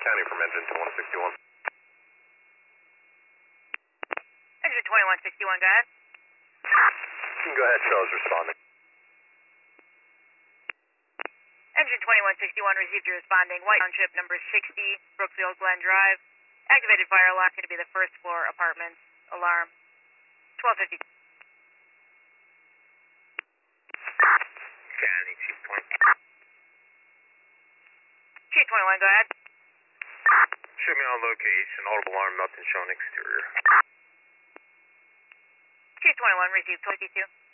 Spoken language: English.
County from engine 2161. Engine 2161, go ahead. You can go ahead, show us responding. Engine 2161 received your responding. White Township, number 60, Brookfield Glen Drive. Activated fire alarm, going to be the first floor apartments. Alarm 1250. County, Chief 20. Chief 21, go ahead. Show me on location, audible alarm, nothing shown exterior. Chief 21 received 22.